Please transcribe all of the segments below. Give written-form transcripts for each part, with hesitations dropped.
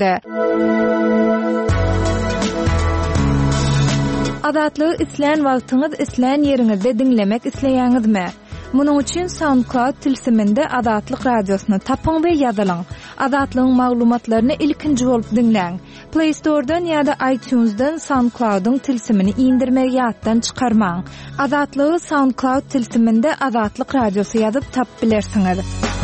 berdi. Adatlygy isleýän wagtyňyz isleýän ýeriňizde dinlemek isleýäňizmi? Munuň üçin SoundCloud tilsiminde Adatlyk radiosyny tapyň we ýazylaň. Adatlygyň maglumatlaryny ilkinji bolup dinleň. Play Store'dan ýa-da iTunes'dan SoundCloud'un tilsimini indirmegi ýatdan çykarmaň. Adatlygy SoundCloud tilsiminde Adatlyk radiosy ýazyp tap bilersiňiz.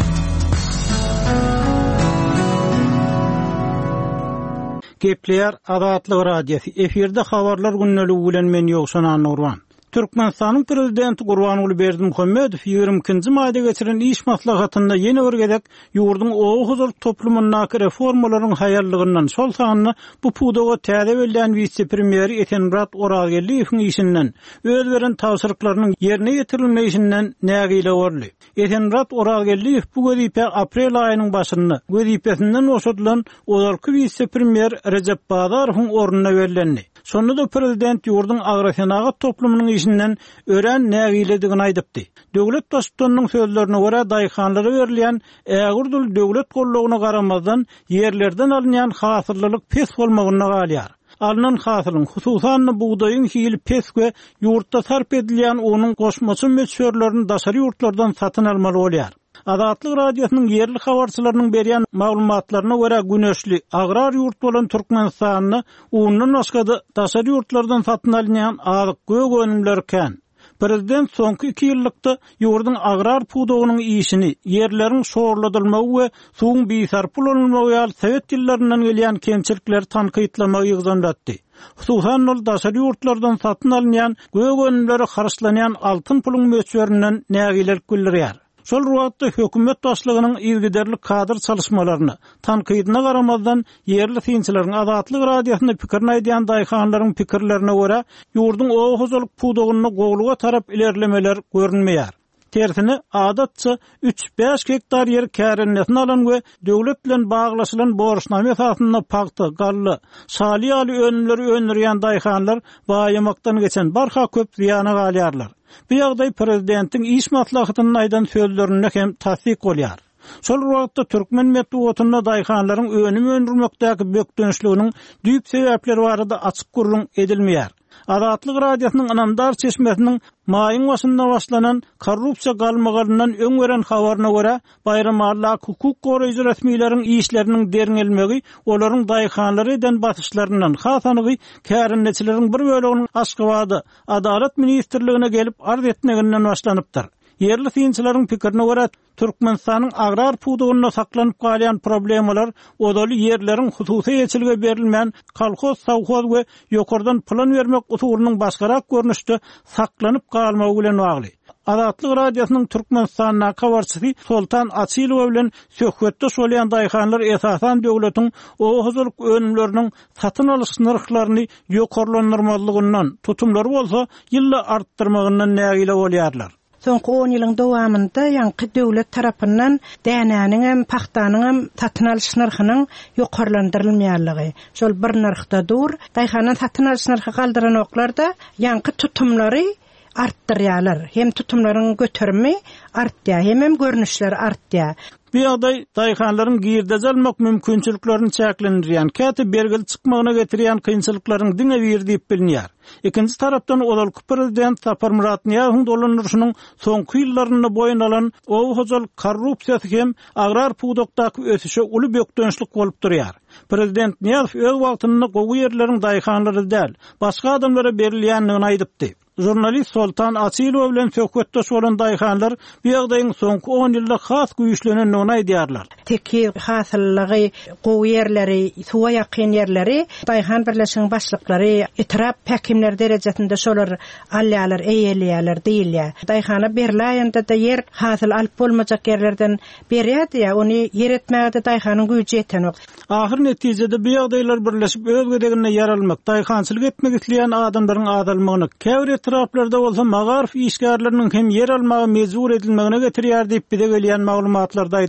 Gepler Adatlyk radiosu. Eferde habarlar günneligi bilen men Ýogşan Nurwan. Türkmenistanyň prezidenti Gurbanuly Berdimuhammedow 20-nji maýda geçiren iş maslahatynda ýene bir gezek ýurdun oňa huzur toplumynyň reformalaryň haýallygyndan şol sanyny bu pudaga täze berilen vice-premier Etenrat Oralgelliýewiň işinden öz beren tawsyrlyklarynyň ýerine ýetirilmesinden nägile görli. Etenrat Oralgelliýew bu gözipe aprel aýynyň başynda gözipesinden oşudylan olarky vice-premier Recep Badarowyň ornuna berilendi. Sonunda da prezident ýurdun agrarsynaga toplumynyň işinden ören nägiledigini aýdypdy. Döwlet başçysynyň sözlerine görä daýhanlara berilýän ägirdül döwlet golluguna garamazdan ýerlerden alynýan hasyrlylyk pes bolmagyna galýar. Alınan hasylyň hususan buğdaýyň hili pes we ýurtda sarp edilýän onuň goşmaçy möçberlerini daşary ýurtlardan satyn almaly bolýar. Adatlyk radiosynyň ýerli habarçylarynyň berýän maglumatlaryna görä güneşli agrar ýurt bolan Türkmenistanyny undan başga daşary ýurtlardan satyn alynýan azyk gög önümleri kän. Prezident soňky 2 ýyllykda ýurdun agrar pudagynyň işini, ýerleriň şoğurladylmagy we suwun beýsarp bolanmagy ýaly Sowet ýyllarinden gelýän kemçilikleri tanqytlamagy ýygdanlatdy. Hususan ol daşary ýurtlardan satyn alynýan gög önümleri harçlanýan altyn puluň möçberinden nägiler güldürýär. Şol ruwatda hökümet başlygynyň ýergiderlik kadr çalışmalaryny tanqydyna garamazdan ýerli synçylaryň Adatlyk radiosyna pikirini aýdýan daýhanlaryň pikirlerine görä ýurdun oňa huzurlyk pudagyny gowluga tarap ilerlemeler görünmeýär. Tersine adatça 3-5 hektar yer kärenletini alan we döwlet bilen baglaşylan borçnama esasynda paxta, gally, şaly ýaly önümleri öndürýän daýhanlar baýamakdan geçen barha köp ziýana galýarlar. Bu ýagdaý prezidentiň iş maslahatynyň aýdan sözlerine hem tasdik bolýar. Şol wagtda türkmen medeniýetinde daýhanlaryň önümi öndürmekdäki bökdönüşliginiň düýp sebäpleri barada açyk gurulun edilmeýär. Adatlyk radiosynyň Anamdar çeşmesiniň maýyň başynda başlanan korrupsiýa galmagaryndan öň veren habaryna görä bayramallak hukuk goraýjy resmiýetleriniň işleriniň deriňelmegi olaryň daýhanlary eden basyşlaryndan hasanygy kärinleçileriň bir böleginiň Aşgabatda Adalet ministrligine gelip arz etmeginden başlanypdyr. Yerli synçylaryň pikirine görä Türkmenistanyň agrar pudagyna saklanyp galýan problemalar odaly ýerleriň hususy ýetilge berilmän kolhoz, sowhoz we ýokardan plan bermek usulynyň başgarak görnüşde saklanyp galmagy bilen bagly. Adatlyk radiosynyň Türkmenistanyň habarçysy Sultan Asylow bilen söhbetde bolýan daýhanlar esasan döwletiň o huzurlyk önümleriniň satyn alyş narhlaryny ýokarlandyrmalygyndan tutumlary bolsa ýylla artdyrmagyndan nägile bolýarlar. Soňky 10 ýylyň dowamynda ýanky döwlet tarapyndan dänäniň hem paxtanyň hem satyn alyş narhynyň ýokarlandyrylmaýanlygy. Şol bir narhda dur, daýhanyň satyn alyş narhy galdyran oklarda ýanky tutumlary artdyrýarlar. Hem tutumlaryň götermi artdýar, hem görnüşleri artdýar. Bu ýagdaý daýhanlaryň girdejälmek mümkinçiliklerini çäklendirýän, käte bergil çykmagyna getirýän kynçylyklaryň diňe berdiýip bilinýär. Ikinji tarapdan olalky prezident Sapar Murat Niýazowyň dolanýarynyň soňky ýyllaryny boýun alan owhuzul korrupsiýasy hem agrar pudakdaky ösüşe uly bökdönüşlik bolup durýar. Prezident Niýazow öz wagtynda gowy ýerleriň daýhanlary däl, başga adamlara berilýändigini aýdypdy. Jurnalist Sultan Asylow bilen söhbetde bolan daýhanlar bu ýagdaýyň soňky 10 ýylda has güýçlenendigini aýdýarlar. Teki hasyllygy, gowy ýerleri, suwa ýakyn ýerleri, daýhan birleşigiň başlyklary, etrap häkimler derejesinde şolar alýarlar, eýelýärler diýilýär. Daýhana berilýände de ýer hasyl alyp bolmajak ýerlerden berýärdi ýa, ony ýer etmäge daýhanyň güýji ýetenok. Ahir netijede bu ýagdaýlar birleşip öz gedegine ýaralmak, daýhançylyk etmek isleýän adamlaryň adalmagyny käwre etraplarda bolsa magarif işgärleriniň hem yer almagy mezbur edilmegine getirýär diýip bide gelýän maglumatlarda aýdylýar.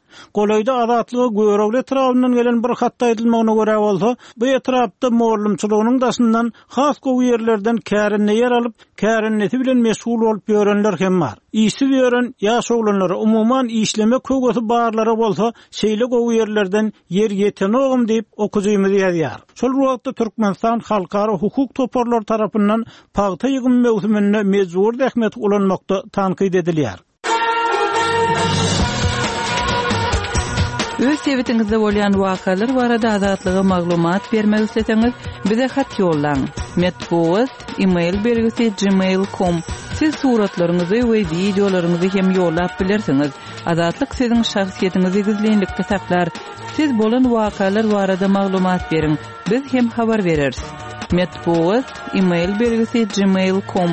Golayda adatlygy göwregli etrafından gelen bir hatda edilmegine görä bolsa, bu etrapda morlumçylygynyň daşyndan has gowy ýerlerden kärinne ýer alyp, kärinneti bilen meşgul bolup ýörenler hem bar. İşi ýören ýaş oglanlara umuman işleme kögösü barlara bolsa, şeýle gowy ýerlerden ýer ýetenogum diýip okujymyz ýazýar. Şol wagtda Türkmenistan halkara hukuk toparlar tarapyndan paýta ýygyn mewsumine mejbur dähmet ulanmakda tankyd edilýär. Öz sebetiňizde bolýan wakalar barada azatlyga maglumat bermek isleseňiz, bize hat ýollaň. Metbuat email belgisi gmail.com. Siz suratlaryňyzy we videolaryňyzy hem ýollap bilersiňiz. Azatlyk siziň şahsiýetiniňizi gizlenlikde saklar. Siz bolan wakalar barada maglumat beriň. Biz hem habar bereriz. Metbuat email belgisi gmail.com.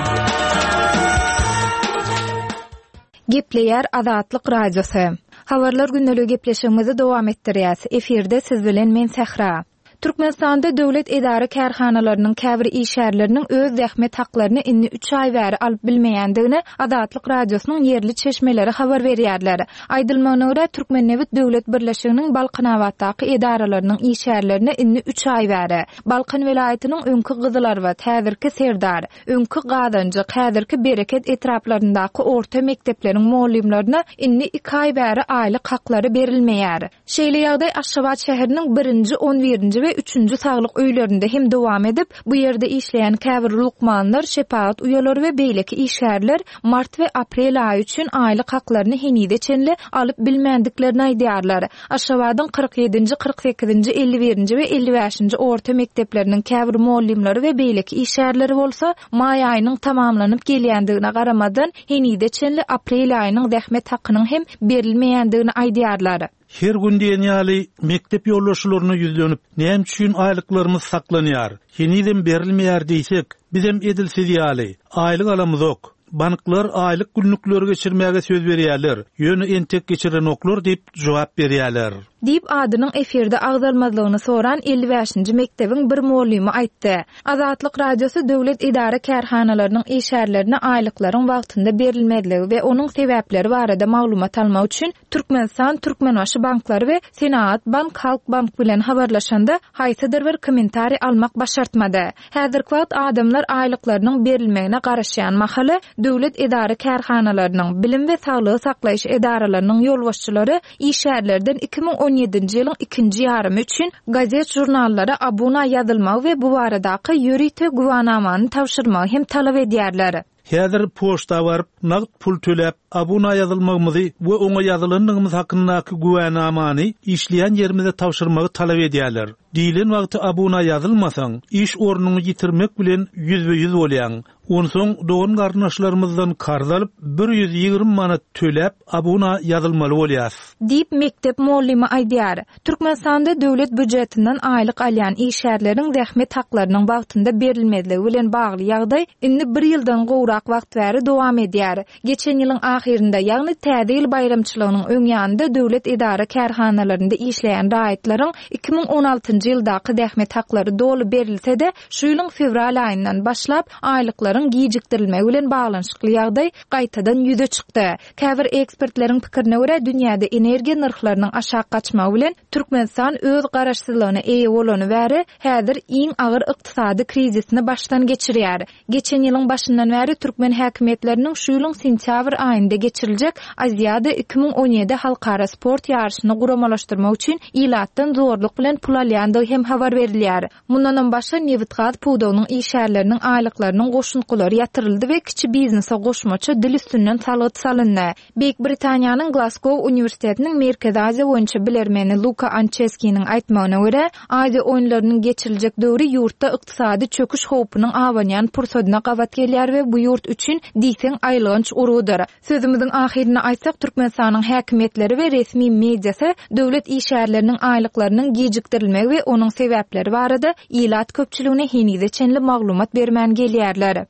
Gepleýär Azatlyk radiosu. Habarlar günnälik gepleşigimizi dowam etdirýäs. Eferde siz bilen men Sehra. Türkmenistanda döwlet edara kärhanalarynyň käbir işärleriniň öz zähmet haklaryny inni 3 ay bäri alyp bilmeýändigini Azatlyk radiosynyň yerli çeşmeleri habar berýärler. Aýdylmagyna görä Türkmennewit döwlet birleşiginiň Balkanabatdaky edaralarynyň işärlerini inni 3 ay bäri Balkan vilayatynyň öňkü gyzylar we täzirki Serdar, öňkü Gadanjy, häzirki Bereket etraplaryndaky orta mektepleriň muallimlerine inni 2 ay bäri aýlyk haklary berilmeýär. Şeýle ýagdaý Aşgabat şäheriniň 1-nji, 11-nji we 3-nji saglyk öýlerinde hem dowam edip, bu ýerde işleýän käbir lukmanlar, şepaat uýalary we beýleki işgärler mart we aprel aýy üçin aýlyk haklaryny henide çenli alyp bilmendiklerini aýdýarlar. Aşgabatyň 47-nji, 48-nji, 51-nji we 55-nji orta mektepleriň käbir muallimleri we beýleki işgärleri bolsa, may aýynyň tamamlanyp gelýändigine garamadan henide çenli aprel aýynyň zähmet hakynyň hem berilmeýändigini aýdýarlar. Her gün diýen ýaly mektep ýollaşylaryna ýüzlenip, näme üçin aýlyklarymyz saklanýar? Heniden berilmeýär diýsek, bizem edilsiz ýaly, aýlyk alamyzok. Banklar aýlyk günlükleri geçirmäge söz berýärler. Ýöne entek geçiren oklar diýip jogap berýärler. Dip adynyň eferde agdalmazlygyny soran 55-nji mektebiň bir muallimi aýtdy. Azatlyk radiosu döwlet edara kärhanalarynyň işärlerine aýlyklaryň wagtynda berilmediligi we onuň sebäpleri barada maglumat almak üçin Türkmenistan Türkmenbaşy banklary we Senat Bank Halk Bank bilen habarlaşanda haýsydyr bir kommentari almak başartmady. Häzirki wagt adamlar aýlyklarynyň berilmegine garaşýan mahaly döwlet edara kärhanalarynyň bilim we saglygy saklaýyş edaralarynyň ýolbaşçylary işärlerden 2017-nji ýylyň 2-nji ýarymy üçin gazet jurnallara abuna ýazylmak we bu baradaky ýürite guwanamany tapşyrmak hem talap edýärler. Häzir poçta baryp, nagd pul töläp, abuna ýazylmagymyzy we oňa ýazylanyňymyz hakyndaky guwanamany işleýän ýerimizde tapşyrmagy talap edýärler. Diýilen wagty abuna ýazylmasaň, iş ornuny ýitirmek bilen ýüzbe-ýüz bolýan. Onsoň dogan garnaşlarymyzdan karz alyp 120 manat töläp abuna ýazylmaly bolýar. Dip mektep muallimi aýdýar. Türkmenistanda döwlet büdjetinden aýlyk alýan işgärleriň zähmet haklarynyň wagtynda berilmediligi bilen bagly ýagdaý indi 1 ýyldan gowrak wagt bäri dowam edýär. Geçen ýylyň ahirinde, ýagny täze ýyl bayramçylygynyň öňýände döwlet edara kärhanalarynda işleýän raýatlaryň 2016-njy ýyldaky zähmet haklary dolu berilse-de, şu ýylyň fevral aýyndan başlap aýlyklaryň gijikdirilmegi bilen baglanşykly ýagdaý gaýtadan ýüze çykdy. Käbir ekspertleriň pikirine görä, dünýäde energiýa narhlarynyň aşağı gaçmagy bilen Türkmenistan öz garaşsyzlygyna eýe bolany bäri häzir iň agyr ykdysady krizisini başdan geçirýär. Geçen ýylyň başyndan bäri Türkmen häkimetleriniň şu ýylyň sentýabr aýynda geçiriljek Aziýada 2017 halkara sport ýarşyny guramalaşdyrmak üçin ilatdan zorluk bilen pul alýandygy hem habar berilýär. Mundan başga Nevitgaz Pudowynyň işgärleriniň aýlyklarynyň goşunkulary ýatyryldy we kiçi biznesa goşmaçy dil üstünden salyt salyndy. Beýik Britaniýanyň Glasgow Uniwersitetiniň Merkezi Aziýa boýunça bilermeni Luka Ancheskiň aýtmagyna görä, Aziýa oýunlarynyň geçiriljek döwri ýurtda ykdysady çöküş howpynyň awanýan pursadyna gawat gelýär we bu ýurt üçin diýseň aýlygynç urudur. Sözümizin ahirine aýtsak, Türkmenistanyň häkimetleri we resmi mediasy döwlet işgärleriniň aýlyklarynyň gijikdirilmegi we onuň sebäpleri barada ilat köpçüligine henide çenli maglumat bermän gelýärler.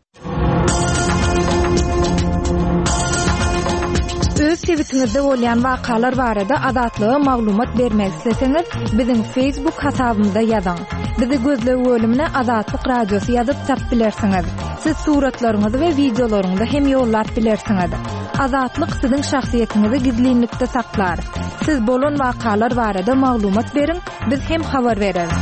Öz sebitinizde bolýan wakalar barada azatlyga maglumat bermek isleseňiz, biziň Facebook hasabymyzda ýazyň. Bizi gözlep bölümine Azatlyk radiosu ýazyp tap bilersiňiz. Siz suratlaryňyzy we videolaryňyzy hem ýollap bilersiňiz. Azatlyk siziň şahsiýetiniňizi gizlinlikde saklar. Siz bolan wakalar barada maglumat beriň, biz hem habar bereriz.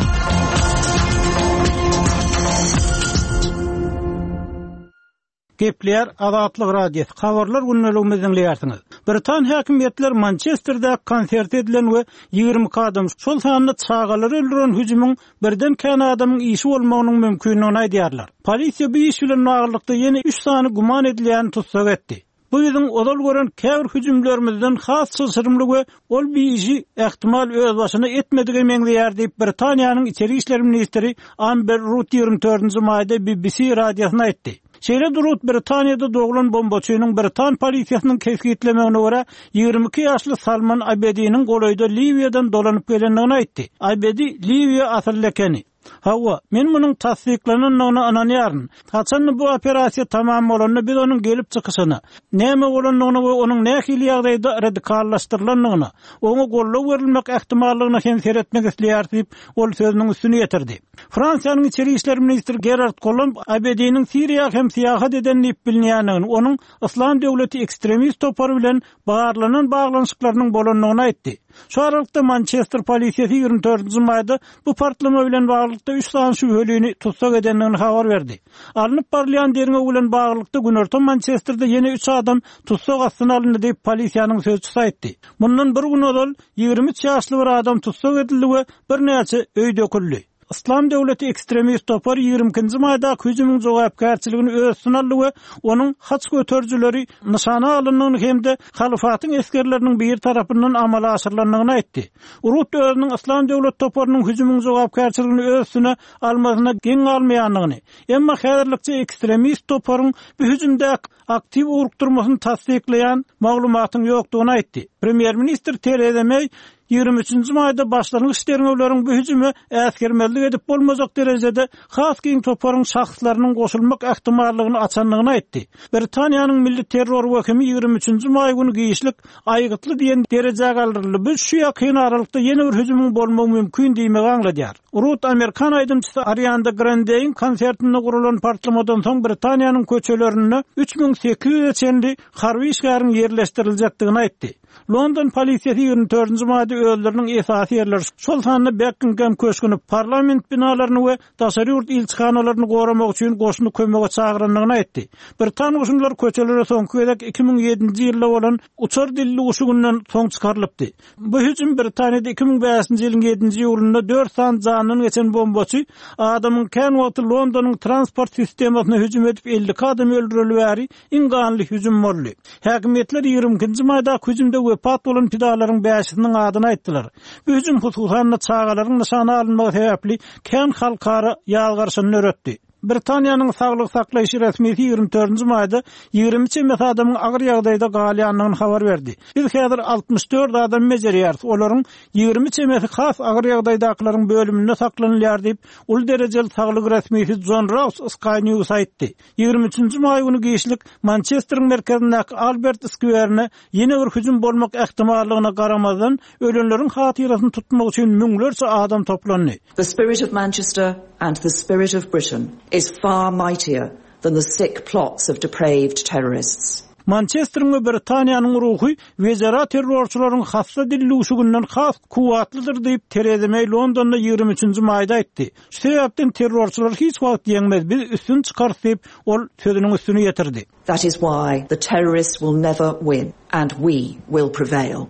Gepler Azatlyk radiosu habarlar günneligimizden dinleýärsiňiz. Britan häkimetler Manchesterda konsert edilen we 20 adam şol sanyny çağalar öldüren hüjümüň birden kan adamyň işi bolmagynyň mümkinligini aýdýarlar. Polisiýa bu iş bilen nagarlykda ýene 3 sany guman edilýän tutsak etdi. Bu ýylyň odal gören käbir hüjümlerimizden has sırrymlyk we ol bir işi ähtimal öz başyna etmedigi meňleýär diýip Britaniýanyň içeri işler ministri Amber Rudd 24-nji maýda BBC radiosyna aýtdy. Şeýle durut Britaniýada doglan bombaçynyň Britan polisiýasynyň kesgitlemegine görä 22 ýaşly Salman Abediň golaýda Liwiýadan dolanyp gelendigini aýtdy. Abedi Liwiýa asyllikeni. Hawa, men munyň tasdiklanynyny ananýaryn. Haçan bu operasiýa tamam bolanyny biz onuň gelip çykyşyny, näme bolanyny we onuň nähili ýagdaýda radikallaşdyrylandygyny, oňa gollap berilmek ähtimallygyny hem seretmek isleýär diýip ol sözüniň üstüne ýetirdi. Fransiýanyň içeri işler ministri Gerard Collomb Abediň Siriýa hem siýahat eden diýip bilinýändigini, onuň Islam döwleti ekstremist topar bilen bagarlanan baglanyşyklarynyň bolandygyny aýtdy. Şu aralykda Manchester polisiýasy 24-nji maýda bu partlama bilen baglykda 3 sany şübhelini tutsak edendigini habar berdi. Alınıp barlayan derine bilen baglykda günorta Manchesterda ýene 3 adam tutsak astyna alındy diýip polisiýanyň sözçüsi aýtdy. Bundan bir gün odal 23 ýaşly bir adam tutsak edildi we bir näçe öý döküldi. İslam döwleti ekstremist topar 20-nji maýda hüjümüň jogapkärçiligini öz üstüne aldy we onuň haç göterjileri nişana alyndygyny hemde halifatyň eskerleriniň bir tarapyndan amala aşyrylandygyny aýtdy. Urut özüniň İslam döwlet toparynyň hüjümüň jogapkärçiligini öz üstüne almagyna geň almaýandygyny, emma häzirlikçe ekstremist toparyň bu hüjümde aktiv urukturmasyny tasdikleýän maglumatyň ýokdugyny aýtdy. Premier minister Theresa May 23-nji maýda başlangyç işleriň bu hüjüme äskermelik edip bolmazak derejede has giň toparyň şahslarynyň goşulmak ähtimallygyny açanlygyny aýtdy. Britaniýanyň milli terror wekimi 23-nji maý güni giýişlik aýgytly diýen derejäge galdyryldy. Biz şu ýakyn aralykda ýene bir hüjümüň bolmagy mümkin diýmek aňladýar. Urut Amerikan aýdymçysy Ariana Grande'ň konsertinde gurulan partlamadan soň Britaniýanyň köçelerine 3800 çenli harby işgäriň ýerleşdirilýändigini aýtdy. London polisiýasy 24-nji maýda öldürüniň esasy ýerleri şol sanyny Buckingham köşküni parlament binalaryny we daşary ýurt ilçihanalaryny goramak üçin goşuny kömege çagyrandygyny aýtdy. Britan goşunlary köçelere soňky edek 2007-nji ýylda bolan uçar dilli uşugundan soň çykarylypdy. Bu hüjüm Britaniýada 2005-nji ýylyň 7-nji ýulunda 4 san janyny geçen bombaçy adamyň kän wagty Londonyň transport sistemasyna hüjüm edip 50 adam öldürilýäri inganly hüjüm boldy. Häkimetler 20-nji maýda hüjümde wepat bolan pidalaryň 5-siniň adyny aýtdylar. Bu hüjüm hususan çağalaryň nişana alynmagy sebäpli kän halkara ýalgarşyny öretdi. Britaniýanyň saglyk saklaýyş resmiýeti 24-nji maýda 20 çemet adamyň agyr ýagdaýda galýanlygyny habar berdi. Biz häzir 64 adam mejerýär. Olaryň 20 çemeti has agyr ýagdaýdakylaryň bölüminde saklanýar diýip ul derejeli saglyk resmiýeti John Ross Sky News aýtdy. 23-nji maý güni giýişlik Manchesterň merkezindäki Albert Square'ne ýene bir hüjüm bolmak ähtimallygyna garamazdan ölenleriň hatyrasyny tutmak üçin müňlerçe adam toplandy. The spirit of Manchester and the spirit of Britain is far mightier than the sick plots of depraved terrorists. Manchester'ın ve Britaniýanyň ruhy wezara terrorçularyň hassa dilli uşugundan has kuwatlydyr diýip Theresa May Londonda 23-nji maýda aýtdy. Şu sebäpden terrorçular hiç wagt ýeňmez, biz üstün çykarys diýip ol sözüniň üstüne ýetirdi. That is why the terrorists will never win and we will prevail.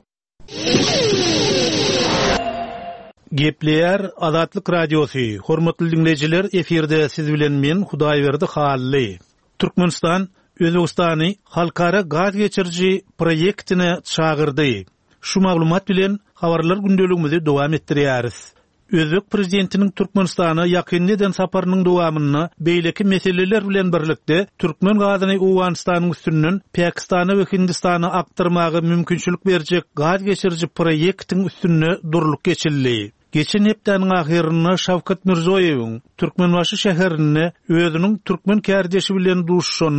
Gepler Azatlyk radiosu. Hormatly dinleýijiler, eferde siz bilen men Hudaýberdi Hally. Türkmenistan Özbegistany halkara gaz geçirji proýektine çağırdy. Şu maglumat bilen habarlar gündeligimizi dowam etdirýäris. Özbek prezidentiniň Türkmenistana ýakynlydan saparynyň dowamyny beýleki meseleler bilen birlikde Türkmen gazyny Owganistanyň üstünden Pakistana we Hindistana aktyrmagy mümkinçilik berjek gaz geçirji proýektiň üstüne durluk geçildi. Geçen hepdeniň ahyrynda Şawkat Mirzoýewiň Türkmenbaşy şäherinde özüniň türkmen kärdeşi bilen duşşanyny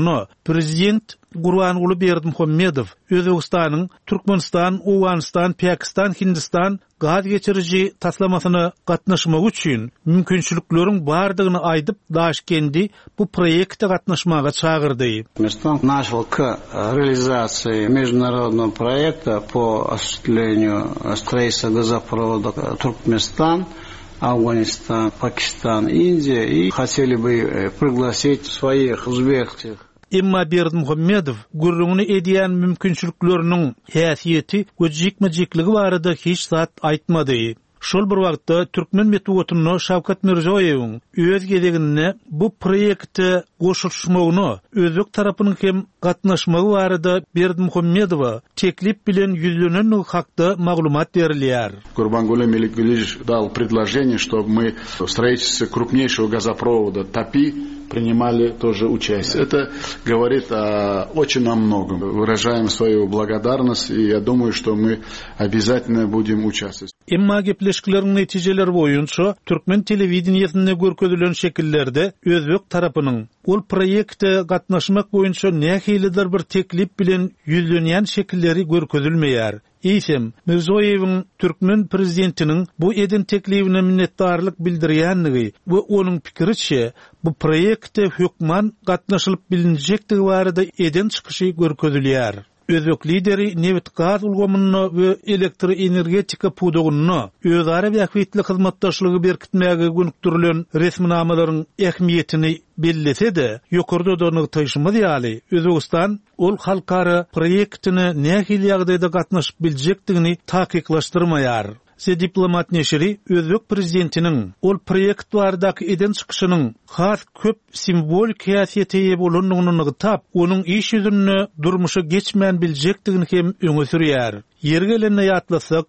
Prezident Gurbanuly Berdimuhammedow Özbegistanyň Türkmenistan, Awganistan, Pakistan, Hindistan gaz geçirici taslamasyna gatnaşmak üçin mümkinçilikleriň bardygyny aýdyp Daşkendi bu proýekde gatnaşmaga çağırdy. Türkменистан начал к реализации международного проекта по осуществлению строительства газопровода Туркменистан, Афганистан, Пакистан, Индия, и хотели бы пригласить своих узбекских. Emma Berdimuhammedow gurrunu edýän mümkinçilikleriniň häsiýeti we jikmejikligi barada hiç zat aýtmady. Şol bir wagtda Türkmen Metbuatyny Şawkat Mirzoýewiň öz gedeginde bu proýekde goşulmagyny özlük tarapynyň hem gatnaşmagy barada Berdimuhammedowa teklip bilen ýüzlenen hakda maglumat berilýär. Гурбангулы Меликвилич дал предложение, чтобы мы в строительстве крупнейшего газопровода ТАПИ принимали тоже участие. Это говорит очень о многом. Выражаем свою благодарность, и я думаю, что мы обязательно будем участвовать. Emma gepleşikleriň netijeleri boýunça Türkmen telewizionyasynda görkezülen şekillerde özbek tarapynyň ol proýekde gatnaşmak boýunça nähilidir bir teklip bilen ýüzlenýän şekilleri görkezilmeýär. Eýsem, Mirzoýewiň Türkmen prezidentiniň bu edin teklibine minnetdarlyk bildirýänligi we onuň pikiriçe bu proýekde hökman gatnaşylyp bilinjekdigi barada edin çykyşy görkezilýär. Özbek lideri Nevit gaz ulgamyny we elektr energetika pudugyny özara bähwetli hyzmatdaşlygy berkitmäge gönükdirilen resminamalaryň ähmiýetini bellese-de, ýokarda da taýşyma diýali, Özbegistan ol halkara proýektini nähili ýagdaýda gatnaşyp biljekdigini takyklaşdyrmaýar. Diplomat neşri Özbek prezidentiniň ol proýekt baradaky eden çykyşynyň has köp simbolik häsiýete bolanlygyny gytap, onuň iş ýüzüne durmuşa geçmän biljekdigini hem öňe sürýär. Ýergelenme ýatlasak,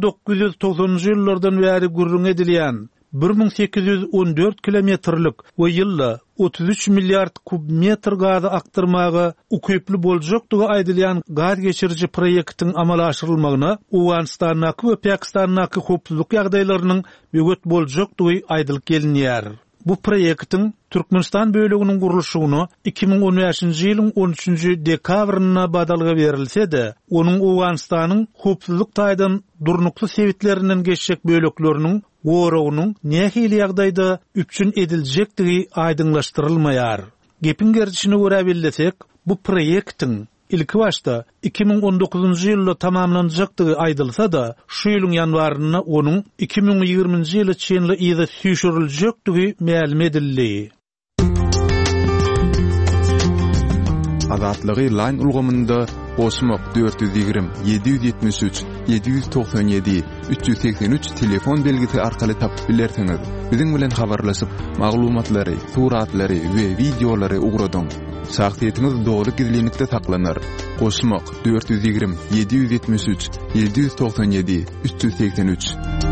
1990-njy ýyllardan bäri gurrun edilýän 1814 kilometrlik we ýylda 33 milyard kubmetr gazy aktyrmagy ukyply boljakdygy aýdylýan gaz geçirici proýektiň amala aşyrylmagyna Awganistanyň we Pakistanyň hopsuzlyk ýagdaýlarynyň böget boljakdygy aýdylyp gelinýär. Bu proýektiň Türkmenistan bölегiniň gurulşyny 2015-nji ýylyň 13-nji dekabryna badalga berilse-de, onuň Awganistanyň hopsuzlyk taýdan durnukly sebetlerinden geçjek bölekleriniň goragynyň nähili ýagdaýda üpçün ediljekdigi aýdyňlaşdyrylmaýar. Gepin gerçini görä billesek, bu proýektiň ilki başda 2019-njy ýylda tamamlanjakdygy aýdylsa-da, şu ýylyň ýanwaryna onuň 2020-njy ýyla çenli ýyda süýşüriljekdigi ma'lum edildi. Azatlygy line ulgamynda Osmok 420 773 797 383 telefon belgisi arkaly tapyp bilersiňiz. Biziň bilen habarlaşyp maglumatlary, suratlary we videolary ugradyň. Şahsiýetiniz dogry gizlilikde saklanır. Osmok 420 773 797 383.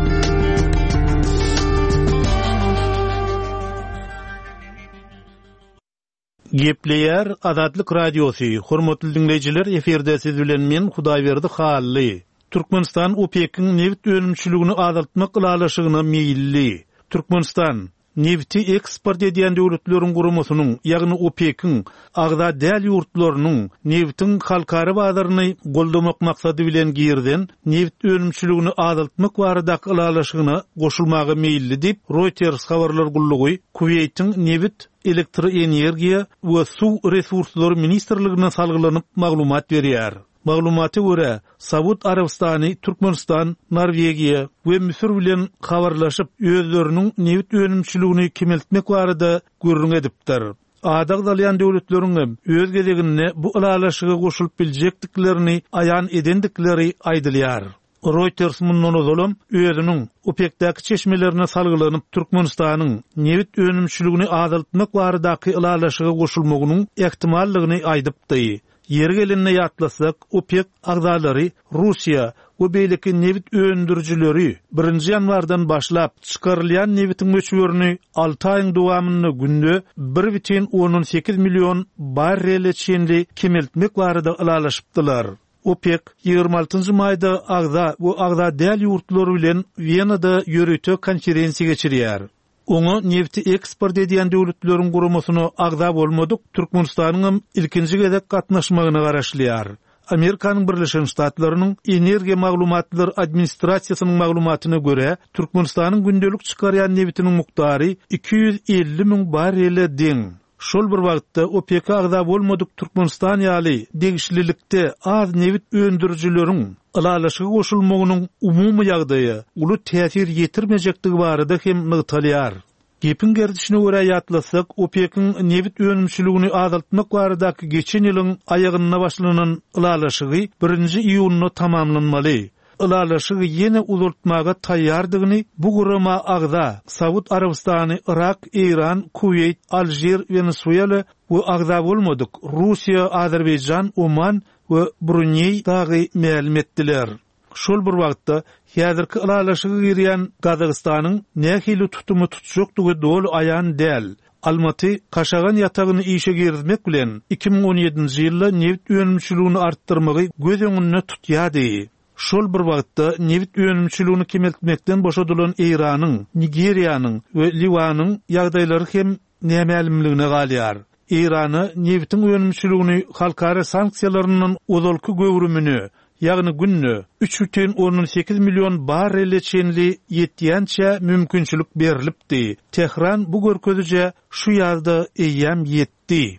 Gepleýär Azatlyk radiosy. Hormatly dinleýijiler, eferde siz bilen men Hudaýberdi Hally. Türkmenistan OPEC-iň neft önümçiligini azaltmak ýalaşygyna meýilli. Türkmenistan nefti eksport edýän döwletleriň guramasynyň, ýagny OPEC-iň agda däl ýurtlarynyň neftiň halkara bazaryny goldamak maksady bilen girden neft önümçiligini azaltmak baradaky ýalaşygyna goşulmagy meýilli dip Reuters habarlar gullugy Kuweytiň neft elektr energiýa we suw resurslary ministrligine salgylanyp maglumat berýär. Maglumata görä, Saud Arabistany, Türkmenistan, Norwegiýa we Misir bilen habarlaşyp özleriniň neft önümçiligini kemeltmek barada görüň edipdir. Adag dalyan döwletleriň öz gezeginde bu ýalaşyga goşulyp biljekdiklerini aýan edendikleri aýdylýar. Reuters mundan ozalym özüniň OPEC-däki çeşmelerine salgylanyp Türkmenistanyň neft önümçiligini azaltmak baradaky ýalaşyga goşulmagynyň ähtimallygyny aýdypdy. Ýergelenme ýatlasak, OPEC agzalary Russiýa we beýleki neft öndürjileri 1-nji ýanwardan başlap çykarylýan neftiň möçberini 6 aýyň dowamyny günde 1,18 milyon barrel çenli kemeltmek barada ýalaşypdylar. OPEC 26-njy maýda agza we agza däl ýurtlary bilen Wienada ýörüte konferensiýa geçirýär. Onu nefti eksport ediyen döwletlerin gurumasyna agda bolmadyk Türkmenistanyň ilkinji gezek gatnaşmagyny garaşlyar. Amerikanyň Birleşen Ştatlarynyň Energiýa Maglumatlar Administrasiýasynyň maglumatyna görä, Türkmenistanyň gündelik çykarýan neftiniň mukdary 250.000 barrele deň. Şol bir wagtda OPEC agda bolmadyk Türkmenistan ýaly degişlilikde az neft öndürjüleriň ılalaşyga goşulmagynyň umumy ýagdaýy uly täsir ýetirmejekdigi barada hem nygtalýar. Gepin gerdişine görä ýatlasak, OPEC-iň neft önümçiligini azaltmak baradaky geçen ýylyň aýagyna başlanan ılalaşygy 1-nji iýulyna tamamlanmaly. Ilalaşygy ýene uzaltmaga taýýardygyny bu gurama agda Saud Arabistany, Irak, Iran, Kuveyt, Aljer, Venezuela we agda bolmadyk Russiýa, Azerbaýjan, Oman we Brunei dagy ma'lum etdiler. Şol bir wagtda häzirki ilalaşygy girýän Gazagystanyň nähili tutumy tutjokdygy dol aýan däl. Almaty Kaşagan ýatagyny işe girizmek bilen 2017-nji ýylda neft önümçiligini artdyrmagy göz öňünde tutýardy. Şol bir wagtda neft önümçiligini kemeltmekden boşadylan Iranyň, Nigeriýanyň we Liwanyň ýagdaýlary hem nämelimligine galýar. Irany neftiň önümçiligini halkara sanksiýalarynyň uzalky göwrümini, ýagny günne 3,8 million barrele çenli ýetýänçe mümkinçilik berilipdi. Tehran bu görkezije şu ýazda eýýäm ýetdi.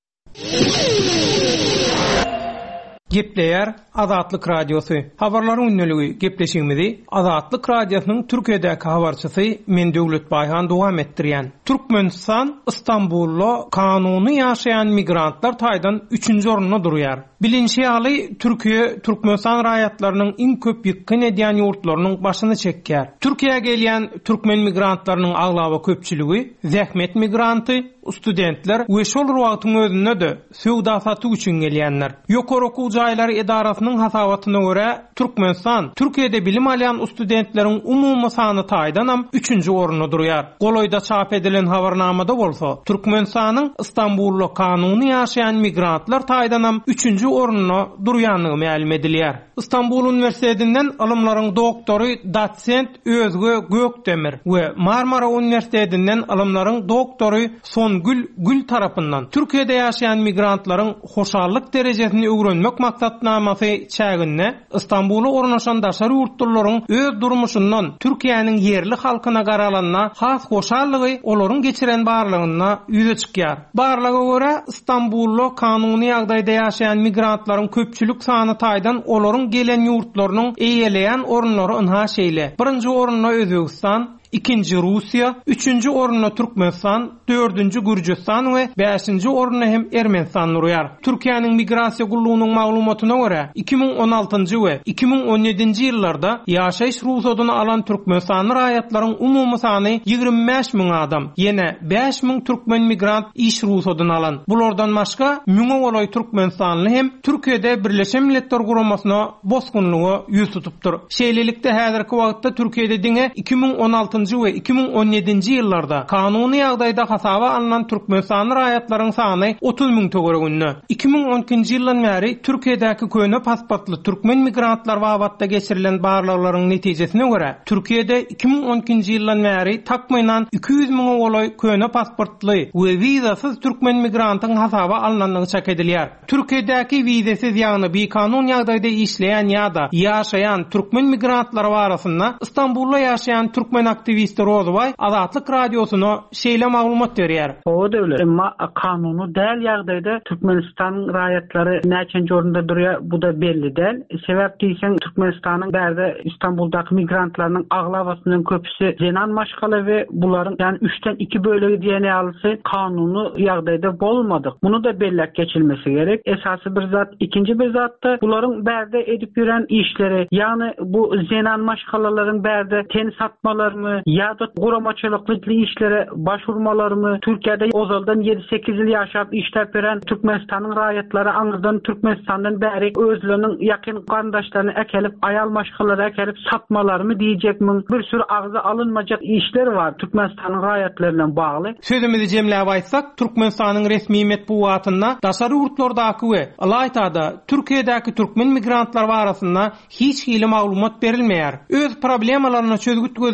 Gepleýär Azatlyk Radiosu. Habarlaryň ünneligi gepleşigimizi Azatlyk Radiosynyň Türkiýedäki habarçysy Men Döwlet Baýhan dowam etdirýän. Türkmenistan Istanbulda kanuny ýaşaýan migrantlar taýdan 3-nji orunda durýar. Bilinçli ýaly Türkiýe Türkmenistan raýatlarynyň iň köp ýykyn edýän ýurtlarynyň başyny çekýär. Türkiýeге gelýän türkmen migrantlarynyň aglaby köpçüligi zähmet migranty, studentler we şol wagtyň özünde de söwda saty üçin gelýänler. Ýokary okuw jaýlary edarasynyň hasabatyna görä Türkmenistan Türkiýede bilim alýan studentleriň umumy sany taýdanam 3-nji orunda durýar. Goloýda çap edilen habarnamada bolsa Türkmenistanyň Istanbulda kanuny ýaşaýan migrantlar taýdanam 3-nji orunda durýanlygy ma'lum edilýär. Istanbul Üniversitesinden alımlaryň doktory doçent Özge Gökdemir we Marmara Üniversitesinden alımlaryň doktory Songül Gül tarapyndan Türkiýede ýaşaýan migrantlaryň hoşallyk derejesini öwrenmek maksatnamasy çäginde Istanbul'a ornaşan daşary ýurtlaryň öz durmuşyndan Türkiýanyň yerli halkyna garalanna has hoşallygy olaryň geçiren barlygyna ýüze çykýar. Barlyga görä Istanbulda kanuny ýagdaýda ýaşaýan migrantlaryň köpçülik sany taýdan olaryň gelen ýurtlarynyň eýeleýän orunlary ynha şeýle. 1-nji orunda Özbegistan, 2-nji Russiýa, 3-nji orunda Türkmenistan, 4-nji Gürjistan we 5-nji orunda hem Ermenistan durýar. Türkiýanyň migrasiýa gullugynyň maglumatyna görä 2016-njy we 2017-nji ýyllarda ýaşaýyş ruhsatyny alan Türkmenistan raýatlaryň umumy sany 25.000 adam. Ýene 5.000 türkmen migrant iş ruhsatyny alan. Bulardan başga 1000 goloý türkmenistanly hem Türkiýede Birleşen Milletler Guramasyna bosgunlygy ýüz tutupdyr. Şeýlelikde häzirki wagtda Türkiýede diňe 2016 we 2017-nji ýyllarda kanuny ýagdaýda hasaba alynan Türkmenistan raýatlarynyň sany 30.000 töweregünde. 2012-nji ýyldan bäri Türkiýedäki köne pasportly türkmen migrantlar wagtda geçirilen barlyklaryň netijesine görä Türkiýede 2012-nji ýyldan bäri takmynan 200.000 goloý köne pasportly we wizasyz türkmen migrantyň hasaba alynanlygy çak edilýär. Türkiýedäki wizasiz ýagny bir kanun ýagdaýda işleýän ýa-da ýaşaýan türkmen migrantlar barasynda Istanbulda ýaşaýan türkmen aktivisti Rozbay Azatlyk Radiosyna şeýle maglumat berýär. O döwlet emma kanuny däl ýagdaýda Türkmenistan raýatlary näçenji orunda durýar, bu da belli däl. Sebäp diýsen Türkmenistanyň bärde İstanbuldaky migrantlarynyň aglabasynyň köpüsi zenan maşgala we bularyň ýani 3-den 2 bölegi diýene alysy kanuny ýagdaýda bolmadyk. Bunu da bellek geçilmesi gerek. Esasy bir zat, ikinji bir zatda bularyň bärde edip ýören işleri, ýani bu zenan maşgalalaryň bärde ten satmalarmy ýa-da guramaçylykly işlere başvurmalarmy, Türkiýede ozaldan 7-8 ýyl ýaşap işläp beren Türkmenistanyň raýatlary aňyrdan Türkmenistandan bäri özleriniň ýakyn gandaşlaryny äkelip aýal maşgalary äkelip satmalarmy diýjekmiň. Bir sürü agza alınmajak işler bar Türkmenistanyň raýatlaryna bagly. Sözümizi jemläp aýtsak, Türkmenistanyň resmi medpuwatynda daşary ýurtlardaky we Alaytada Türkiýedäki türkmen migrantlar barasynda hiç hili maglumat berilmeýär. Öz problemalaryna çözgüt gözläp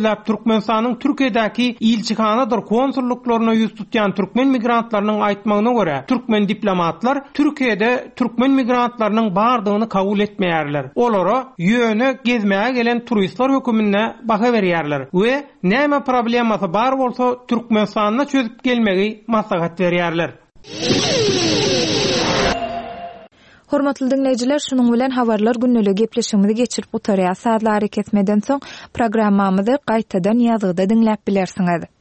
Türkmenistanyň Türkiýedäki ilçikanadyr konsulluklaryna ýüz tutýan türkmen migrantlarynyň aýtmagyna görä, türkmen diplomatlar Türkiýede türkmen migrantlarynyň bardygyny kabul etmeýärler. Olara ýöne gezmäge gelen turistler hökümine baha berýärler we näme problemasy bar bolsa Türkmenistanyna çözüp gelmegi maslahat berýärler. Hormatly dinleýijiler, şunuň bilen habarlar günnälik gepleşigimizi geçirip utarýar. Saatlar kesmeden soň programmamyzy gaýtadan ýazgyda dinläp bilersiňiz.